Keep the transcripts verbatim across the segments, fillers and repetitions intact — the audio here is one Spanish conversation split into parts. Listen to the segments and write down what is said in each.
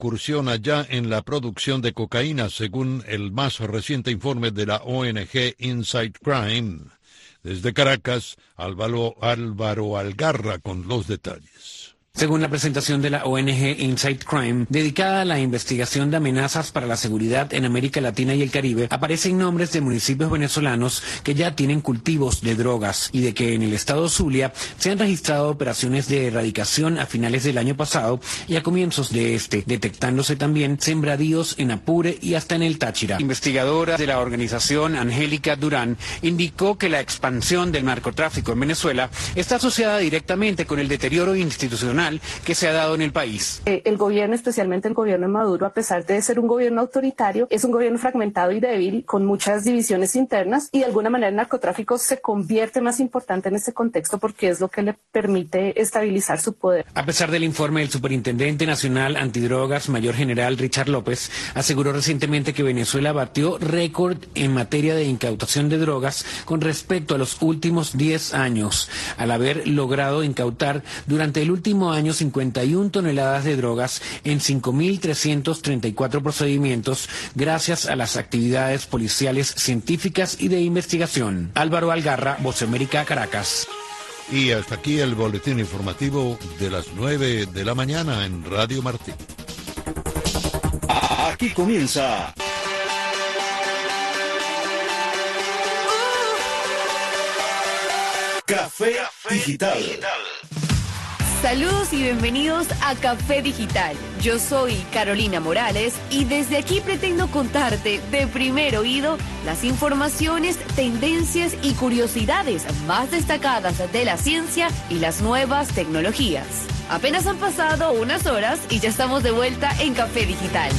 incursiona ya en la producción de cocaína, según el más reciente informe de la O N G Inside Crime. Desde Caracas, Álvaro, Álvaro Algarra con los detalles. Según la presentación de la O N G Inside Crime, dedicada a la investigación de amenazas para la seguridad en América Latina y el Caribe, aparecen nombres de municipios venezolanos que ya tienen cultivos de drogas y de que en el estado Zulia se han registrado operaciones de erradicación a finales del año pasado y a comienzos de este, detectándose también sembradíos en Apure y hasta en el Táchira. Investigadora de la organización Angélica Durán indicó que la expansión del narcotráfico en Venezuela está asociada directamente con el deterioro institucional que se ha dado en el país. Eh, el gobierno, especialmente el gobierno de Maduro, a pesar de ser un gobierno autoritario, es un gobierno fragmentado y débil, con muchas divisiones internas, y de alguna manera el narcotráfico se convierte más importante en este contexto porque es lo que le permite estabilizar su poder. A pesar del informe, el superintendente nacional antidrogas, mayor general Richard López, aseguró recientemente que Venezuela batió récord en materia de incautación de drogas con respecto a los últimos diez años, al haber logrado incautar durante el último año cincuenta y una toneladas de drogas en cinco mil trescientos treinta y cuatro procedimientos gracias a las actividades policiales, científicas y de investigación. Álvaro Algarra, Voz América, Caracas. Y hasta aquí el boletín informativo de las nueve de la mañana en Radio Martí. Aquí comienza Café Digital. Saludos y bienvenidos a Café Digital. Yo soy Carolina Morales y desde aquí pretendo contarte de primer oído las informaciones, tendencias y curiosidades más destacadas de la ciencia y las nuevas tecnologías. Apenas han pasado unas horas y ya estamos de vuelta en Café Digital.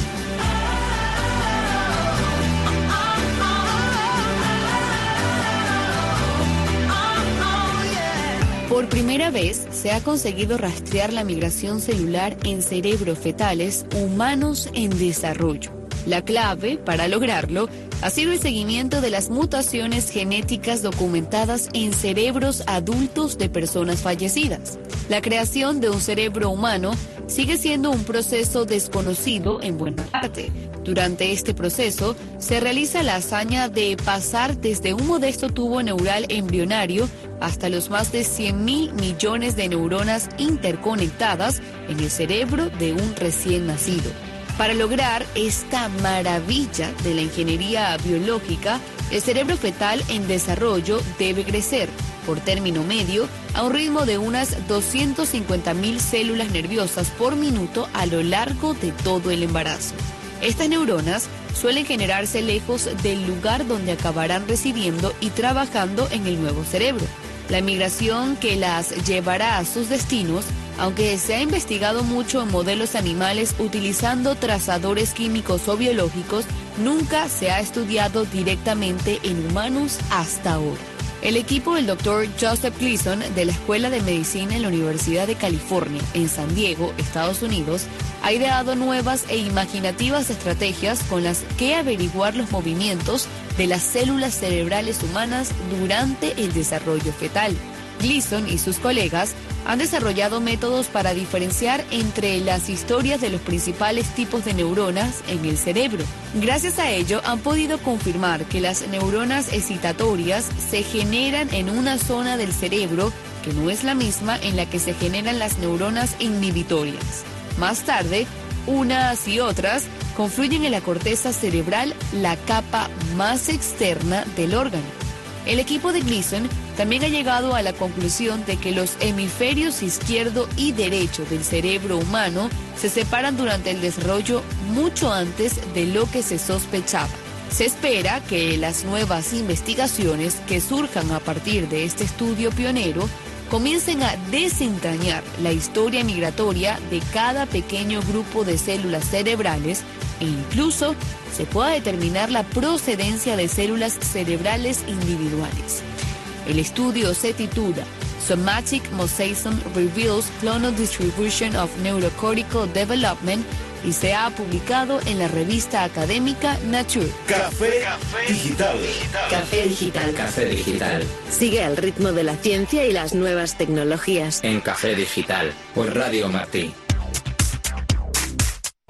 Por primera vez se ha conseguido rastrear la migración celular en cerebros fetales humanos en desarrollo. La clave para lograrlo ha sido el seguimiento de las mutaciones genéticas documentadas en cerebros adultos de personas fallecidas. La creación de un cerebro humano sigue siendo un proceso desconocido en buena parte. Durante este proceso se realiza la hazaña de pasar desde un modesto tubo neural embrionario hasta los más de cien mil millones de neuronas interconectadas en el cerebro de un recién nacido. Para lograr esta maravilla de la ingeniería biológica, el cerebro fetal en desarrollo debe crecer, por término medio, a un ritmo de unas doscientas cincuenta mil células nerviosas por minuto a lo largo de todo el embarazo. Estas neuronas suelen generarse lejos del lugar donde acabarán residiendo y trabajando en el nuevo cerebro. La migración que las llevará a sus destinos, aunque se ha investigado mucho en modelos animales utilizando trazadores químicos o biológicos, nunca se ha estudiado directamente en humanos hasta ahora. El equipo del doctor Joseph Gleason de la Escuela de Medicina en la Universidad de California, en San Diego, Estados Unidos, ha ideado nuevas e imaginativas estrategias con las que averiguar los movimientos de las células cerebrales humanas durante el desarrollo fetal. Gleason y sus colegas han desarrollado métodos para diferenciar entre las historias de los principales tipos de neuronas en el cerebro. Gracias a ello han podido confirmar que las neuronas excitatorias se generan en una zona del cerebro que no es la misma en la que se generan las neuronas inhibitorias. Más tarde, unas y otras confluyen en la corteza cerebral, la capa más externa del órgano. El equipo de Gleason también ha llegado a la conclusión de que los hemisferios izquierdo y derecho del cerebro humano se separan durante el desarrollo mucho antes de lo que se sospechaba. Se espera que las nuevas investigaciones que surjan a partir de este estudio pionero comiencen a desentrañar la historia migratoria de cada pequeño grupo de células cerebrales e incluso se pueda determinar la procedencia de células cerebrales individuales. El estudio se titula Somatic Mosaicism Reveals Clonal Distribution of Neurocortical Development y se ha publicado en la revista académica Nature. Café, Café Digital. Café Digital. Café Digital. Sigue el ritmo de la ciencia y las nuevas tecnologías. En Café Digital, por Radio Martí.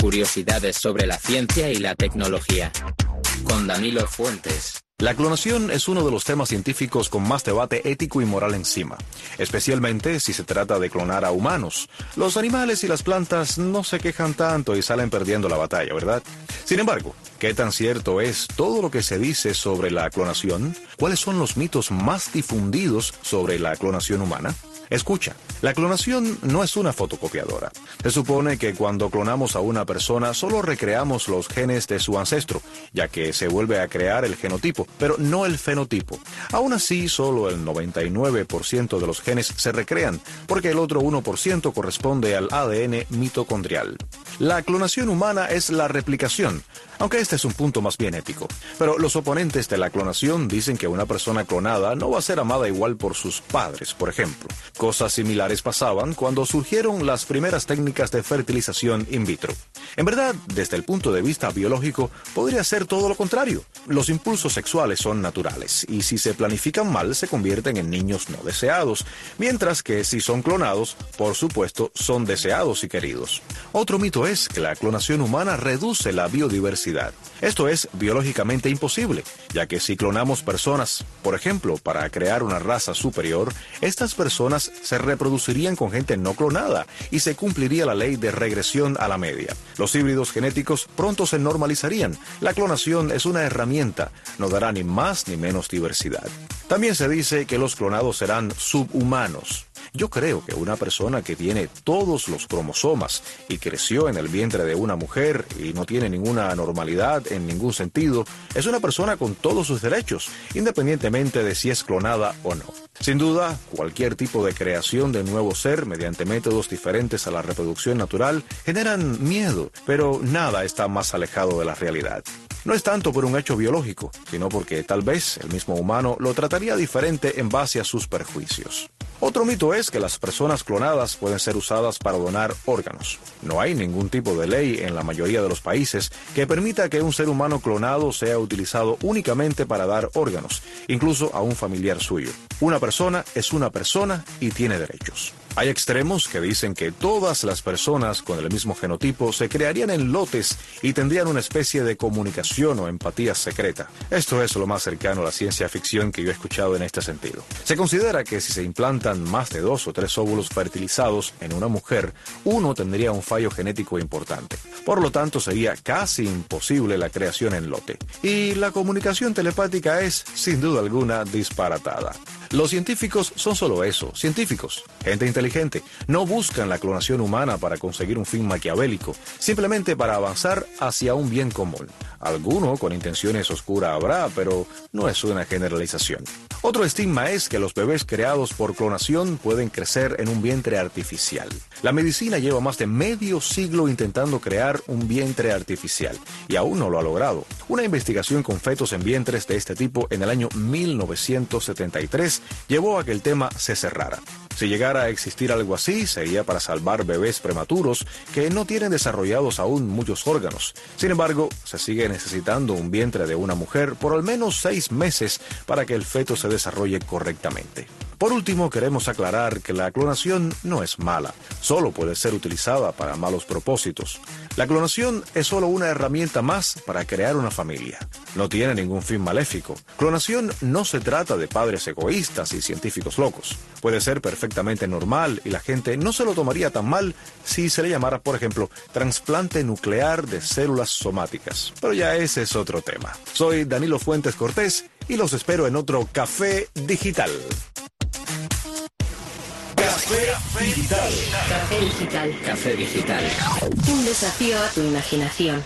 Curiosidades sobre la ciencia y la tecnología. Con Danilo Fuentes. La clonación es uno de los temas científicos con más debate ético y moral encima, especialmente si se trata de clonar a humanos. Los animales y las plantas no se quejan tanto y salen perdiendo la batalla, ¿verdad? Sin embargo, ¿qué tan cierto es todo lo que se dice sobre la clonación? ¿Cuáles son los mitos más difundidos sobre la clonación humana? Escucha, la clonación no es una fotocopiadora. Se supone que cuando clonamos a una persona solo recreamos los genes de su ancestro, ya que se vuelve a crear el genotipo, pero no el fenotipo. Aún así, solo el noventa y nueve por ciento de los genes se recrean, porque el otro uno por ciento corresponde al A D N mitocondrial. La clonación humana es la replicación, aunque este es un punto más bien ético. Pero los oponentes de la clonación dicen que una persona clonada no va a ser amada igual por sus padres, por ejemplo. Cosas similares pasaban cuando surgieron las primeras técnicas de fertilización in vitro. En verdad, desde el punto de vista biológico, podría ser todo lo contrario. Los impulsos sexuales son naturales, y si se planifican mal, se convierten en niños no deseados, mientras que si son clonados, por supuesto, son deseados y queridos. Otro mito es que la clonación humana reduce la biodiversidad. Esto es biológicamente imposible, ya que si clonamos personas, por ejemplo, para crear una raza superior, estas personas se reproducirían con gente no clonada y se cumpliría la ley de regresión a la media. Los híbridos genéticos pronto se normalizarían. La clonación es una herramienta, no dará ni más ni menos diversidad. También se dice que los clonados serán subhumanos. Yo creo que una persona que tiene todos los cromosomas y creció en el vientre de una mujer y no tiene ninguna anormalidad en ningún sentido, es una persona con todos sus derechos, independientemente de si es clonada o no. Sin duda, cualquier tipo de creación de nuevo ser mediante métodos diferentes a la reproducción natural generan miedo, pero nada está más alejado de la realidad. No es tanto por un hecho biológico, sino porque tal vez el mismo humano lo trataría diferente en base a sus perjuicios. Otro mito es que las personas clonadas pueden ser usadas para donar órganos. No hay ningún tipo de ley en la mayoría de los países que permita que un ser humano clonado sea utilizado únicamente para dar órganos, incluso a un familiar suyo. Una persona es una persona y tiene derechos. Hay extremos que dicen que todas las personas con el mismo genotipo se crearían en lotes y tendrían una especie de comunicación o empatía secreta. Esto es lo más cercano a la ciencia ficción que yo he escuchado en este sentido. Se considera que si se implantan más de dos o tres óvulos fertilizados en una mujer, uno tendría un fallo genético importante. Por lo tanto, sería casi imposible la creación en lote. Y la comunicación telepática es, sin duda alguna, disparatada. Los científicos son solo eso, científicos, gente inteligente. No buscan la clonación humana para conseguir un fin maquiavélico, simplemente para avanzar hacia un bien común. Alguno con intenciones oscuras habrá, pero no es una generalización. Otro estigma es que los bebés creados por clonación pueden crecer en un vientre artificial. La medicina lleva más de medio siglo intentando crear un vientre artificial y aún no lo ha logrado. Una investigación con fetos en vientres de este tipo en el año mil novecientos setenta y tres llevó a que el tema se cerrara. Si llegara a existir algo así, sería para salvar bebés prematuros que no tienen desarrollados aún muchos órganos. Sin embargo, se sigue necesitando un vientre de una mujer por al menos seis meses para que el feto se desarrolle correctamente. Por último, queremos aclarar que la clonación no es mala, solo puede ser utilizada para malos propósitos. La clonación es solo una herramienta más para crear una familia. No tiene ningún fin maléfico. Clonación no se trata de padres egoístas y científicos locos. Puede ser perfectamente normal y la gente no se lo tomaría tan mal si se le llamara, por ejemplo, trasplante nuclear de células somáticas. Pero ya ese es otro tema. Soy Danilo Fuentes Cortés y los espero en otro Café Digital. Café Digital. Café Digital. Café Digital. Un desafío a tu imaginación.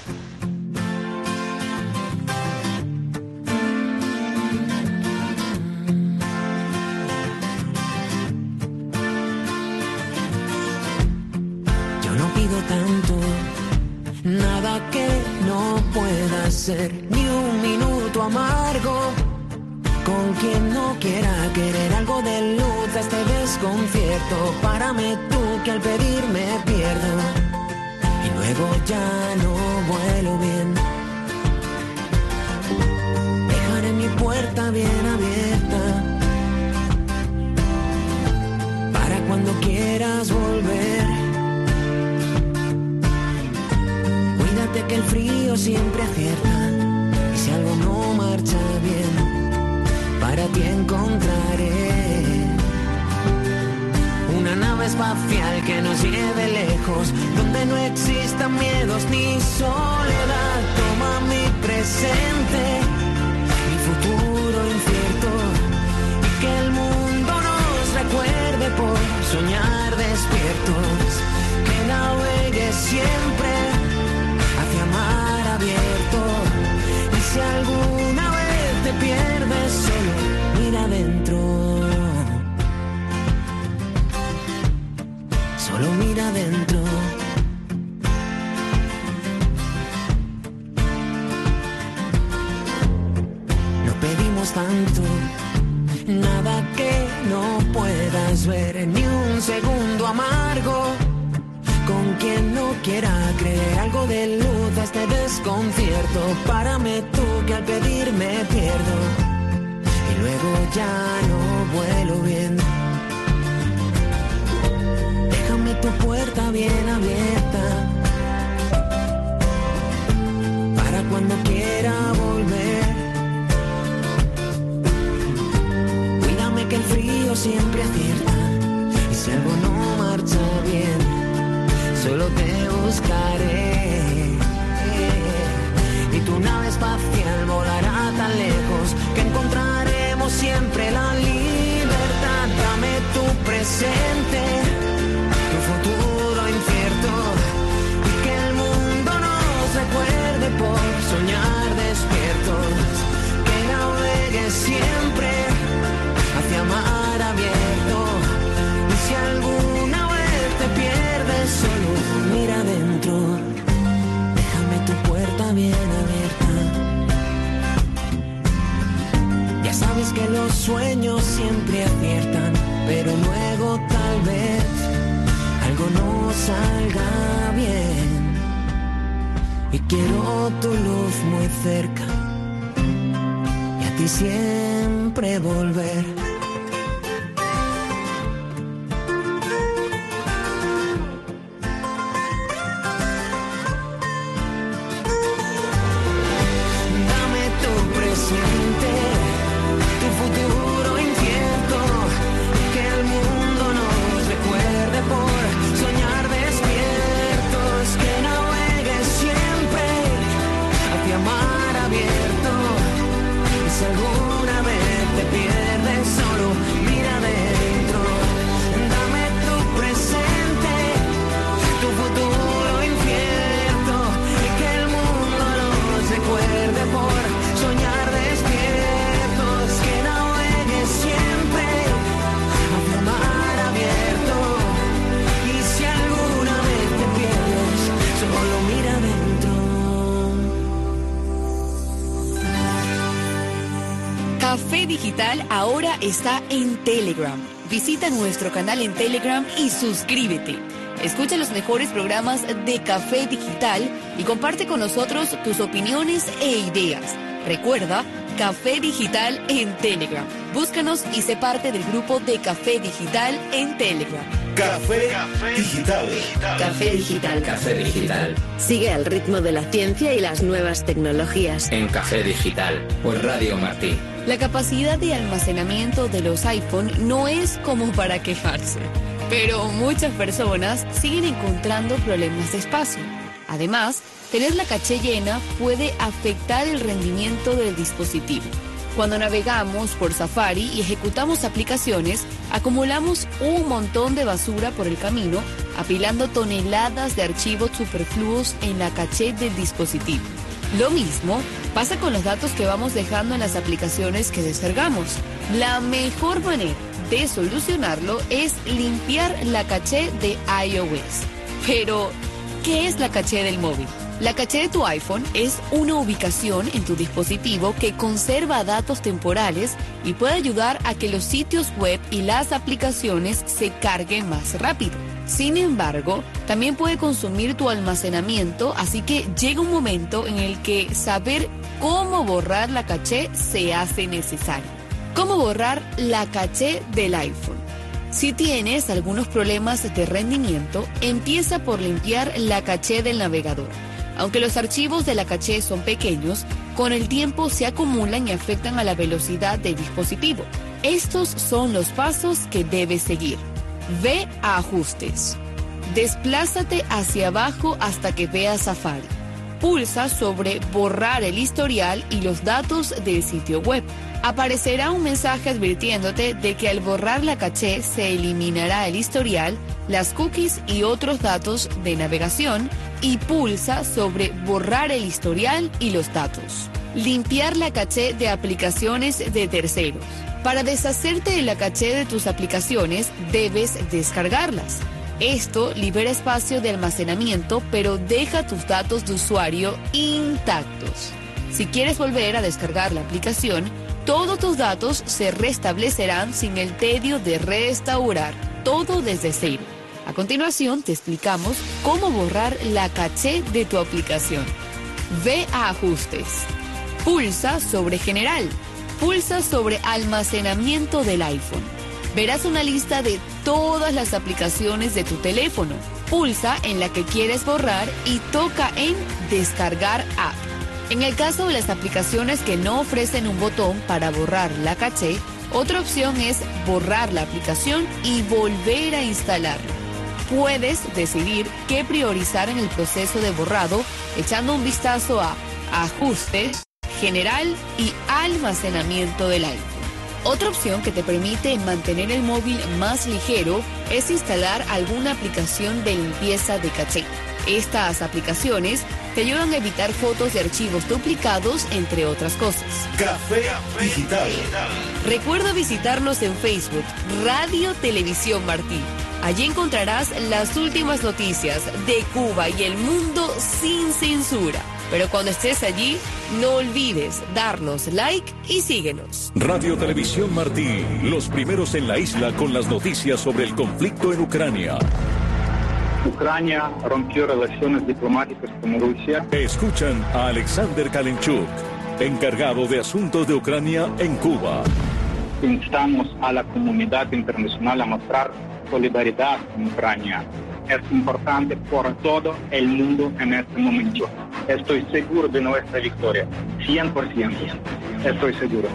Yo no pido tanto, nada que no pueda ser, ni un minuto amargo. Con quien no quiera querer algo de luz a este desconcierto. Párame tú que al pedir me pierdo y luego ya no vuelo bien. Dejaré mi puerta bien abierta para cuando quieras volver. que el frío siempre acierta. Y si algo no marcha bien, para ti encontraré una nave espacial que nos lleve lejos, donde no existan miedos ni soledad. Toma mi presente, mi futuro incierto, y que el mundo nos recuerde por soñar despiertos, que navegue siempre hacia mar abierto. Y si alguna vez te pierdes, solo mira adentro. Solo mira adentro. No pedimos tanto, nada que no puedas ver, ni un segundo amargo. Con quien no quiera creer algo de luz a este desconcierto. Párame tú que al pedir me pierdo, y luego ya no vuelo bien. Tu puerta bien abierta para cuando quiera volver. Cuídame que el frío siempre acierta, y si algo no marcha bien, solo te buscaré. Y tu nave espacial volará tan lejos que encontraremos siempre la libertad. Dame tu presente, futuro incierto, y que el mundo nos recuerde por soñar despiertos, que navegue siempre hacia mar abierto. Y si alguna vez te pierdes, solo mira adentro. Déjame tu puerta bien abierta. Ya sabes que los sueños siempre aciertan, pero luego tal vez algo no salga bien. Y quiero tu luz muy cerca, y a ti siempre volver. Dame tu presente, tu futuro incierto, que el mundo nos recuerde por soñar despiertos, que navegue siempre hacia mar abierto. Y si alguna vez te pierdes, solo mira adentro. Dame tu presente, tu futuro incierto, y que el mundo nos recuerde por soñar despiertos, que navegue siempre hacia mar abierto. Y si alguna vez te pierdes, solo mira adentro. Café Digital ahora está en Telegram. Visita nuestro canal en Telegram y suscríbete. Escucha los mejores programas de Café Digital y comparte con nosotros tus opiniones e ideas. Recuerda, Café Digital en Telegram. Búscanos y sé parte del grupo de Café Digital en Telegram. Café Digital. Café Digital. Café Digital. Sigue al ritmo de la ciencia y las nuevas tecnologías. En Café Digital, por Radio Martí. La capacidad de almacenamiento de los iPhone no es como para quejarse, pero muchas personas siguen encontrando problemas de espacio. Además, tener la caché llena puede afectar el rendimiento del dispositivo. Cuando navegamos por Safari y ejecutamos aplicaciones, acumulamos un montón de basura por el camino, apilando toneladas de archivos superfluos en la caché del dispositivo. Lo mismo pasa con los datos que vamos dejando en las aplicaciones que descargamos. La mejor manera de solucionarlo es limpiar la caché de iOS. Pero, ¿qué es la caché del móvil? La caché de tu iPhone es una ubicación en tu dispositivo que conserva datos temporales y puede ayudar a que los sitios web y las aplicaciones se carguen más rápido. Sin embargo, también puede consumir tu almacenamiento, así que llega un momento en el que saber cómo borrar la caché se hace necesario. ¿Cómo borrar la caché del iPhone? Si tienes algunos problemas de rendimiento, empieza por limpiar la caché del navegador. Aunque los archivos de la caché son pequeños, con el tiempo se acumulan y afectan a la velocidad del dispositivo. Estos son los pasos que debes seguir. Ve a Ajustes. Desplázate hacia abajo hasta que veas Safari. Pulsa sobre Borrar el historial y los datos del sitio web. Aparecerá un mensaje advirtiéndote de que al borrar la caché se eliminará el historial, las cookies y otros datos de navegación, y pulsa sobre Borrar el historial y los datos. Limpiar la caché de aplicaciones de terceros. Para deshacerte de la caché de tus aplicaciones, debes descargarlas. Esto libera espacio de almacenamiento, pero deja tus datos de usuario intactos. Si quieres volver a descargar la aplicación, todos tus datos se restablecerán sin el tedio de restaurar, todo desde cero. A continuación, te explicamos cómo borrar la caché de tu aplicación. Ve a Ajustes. Pulsa sobre General. Pulsa sobre Almacenamiento del iPhone. Verás una lista de todas las aplicaciones de tu teléfono. Pulsa en la que quieres borrar y toca en Descargar App. En el caso de las aplicaciones que no ofrecen un botón para borrar la caché, otra opción es borrar la aplicación y volver a instalarla. Puedes decidir qué priorizar en el proceso de borrado echando un vistazo a Ajustes, General y Almacenamiento del iPhone. Otra opción que te permite mantener el móvil más ligero es instalar alguna aplicación de limpieza de caché. Estas aplicaciones te ayudan a evitar fotos de archivos duplicados, entre otras cosas. Café Digital. Recuerda visitarnos en Facebook, Radio Televisión Martí. Allí encontrarás las últimas noticias de Cuba y el mundo sin censura. Pero cuando estés allí, no olvides darnos like y síguenos. Radio Televisión Martí, los primeros en la isla con las noticias sobre el conflicto en Ucrania. Ucrania rompió relaciones diplomáticas con Rusia. Escuchan a Alexander Kalenchuk, encargado de asuntos de Ucrania en Cuba. Instamos a la comunidad internacional a mostrar solidaridad con Ucrania. Es importante por todo el mundo en este momento. Estoy seguro de nuestra victoria. cien por ciento. Estoy seguro.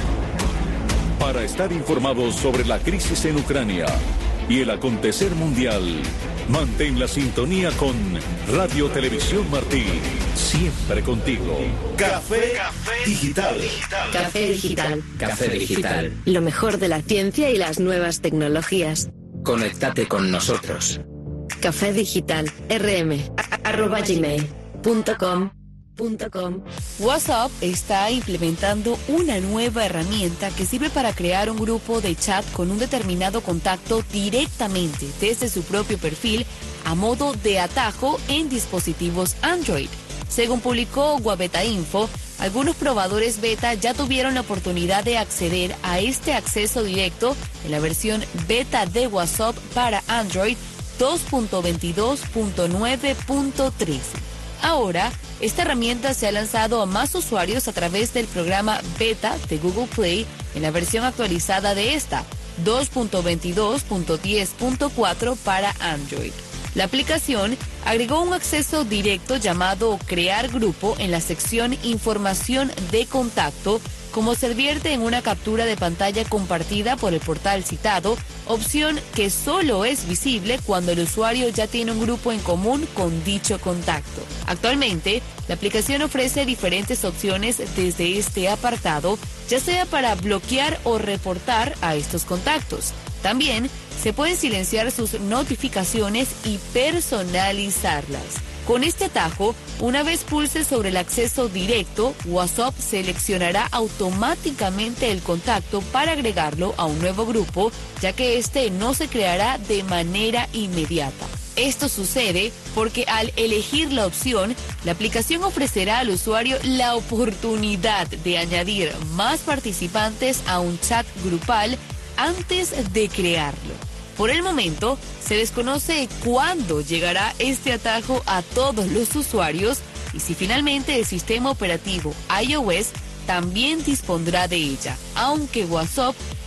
Para estar informados sobre la crisis en Ucrania y el acontecer mundial, mantén la sintonía con Radio Televisión Martí. Siempre contigo. Café Digital. Café Digital. Café Digital. Lo mejor de la ciencia y las nuevas tecnologías. Conéctate con nosotros. Café Digital, rm, arroba gmail punto com punto com. WhatsApp está implementando una nueva herramienta que sirve para crear un grupo de chat con un determinado contacto directamente desde su propio perfil a modo de atajo en dispositivos Android. Según publicó Guaveta Info, algunos probadores beta ya tuvieron la oportunidad de acceder a este acceso directo en la versión beta de WhatsApp para Android dos punto veintidós punto nueve punto trece. Ahora, esta herramienta se ha lanzado a más usuarios a través del programa beta de Google Play en la versión actualizada de esta, dos punto veintidós punto diez punto cuatro para Android. La aplicación agregó un acceso directo llamado Crear Grupo en la sección Información de Contacto, como se advierte en una captura de pantalla compartida por el portal citado, opción que solo es visible cuando el usuario ya tiene un grupo en común con dicho contacto. Actualmente, la aplicación ofrece diferentes opciones desde este apartado, ya sea para bloquear o reportar a estos contactos. También se pueden silenciar sus notificaciones y personalizarlas. Con este atajo, una vez pulse sobre el acceso directo, WhatsApp seleccionará automáticamente el contacto para agregarlo a un nuevo grupo, ya que este no se creará de manera inmediata. Esto sucede porque al elegir la opción, la aplicación ofrecerá al usuario la oportunidad de añadir más participantes a un chat grupal antes de crearlo. Por el momento, se desconoce cuándo llegará este atajo a todos los usuarios y si finalmente el sistema operativo iOS también dispondrá de ella, aunque WhatsApp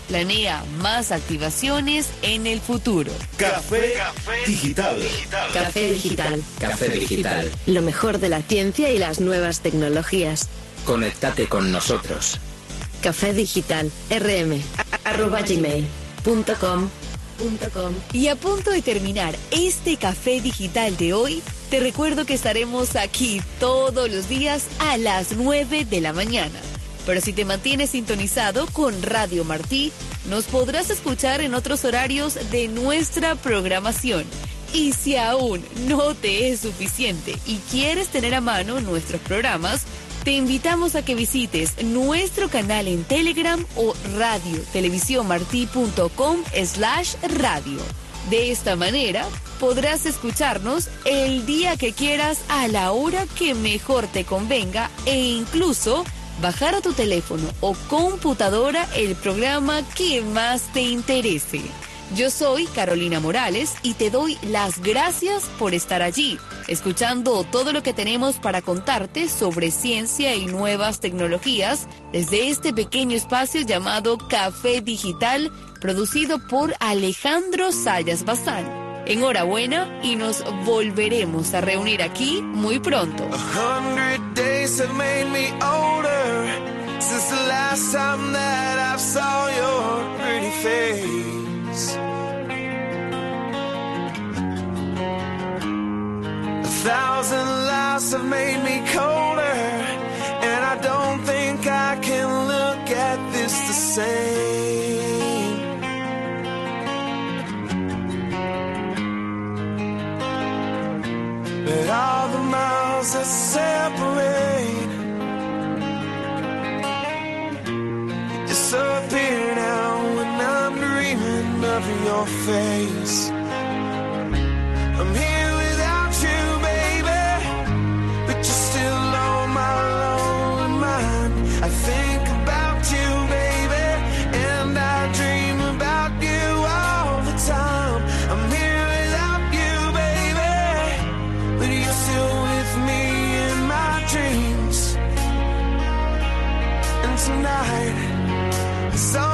Planea más activaciones en el futuro. Café, Café Digital. Café Digital. Café Digital. Lo mejor de la ciencia y las nuevas tecnologías. Conéctate con nosotros. Café Digital. rm arroba gmail punto com. Y a punto de terminar este Café Digital de hoy, te recuerdo que estaremos aquí todos los días a las nueve de la mañana. Pero si te mantienes sintonizado con Radio Martí, nos podrás escuchar en otros horarios de nuestra programación. Y si aún no te es suficiente y quieres tener a mano nuestros programas, te invitamos a que visites nuestro canal en Telegram o radio televisión martí punto com slash radio. De esta manera, podrás escucharnos el día que quieras a la hora que mejor te convenga e incluso bajar a tu teléfono o computadora el programa que más te interese. Yo soy Carolina Morales y te doy las gracias por estar allí, escuchando todo lo que tenemos para contarte sobre ciencia y nuevas tecnologías desde este pequeño espacio llamado Café Digital, producido por Alejandro Sayas Bazán. Enhorabuena y nos volveremos a reunir aquí muy pronto. A hundred days have made me older since the last time that I saw your pretty face. A thousand lives have made me colder, and I don't think I can look at this the same. But all the miles that separate disappear now when I'm dreaming of your face. I'm here without you, baby, but you're still on my lonely mind. I think about you, baby, and I dream about you all the time. I'm here without you, baby, but you're still with me in my dreams. And tonight, so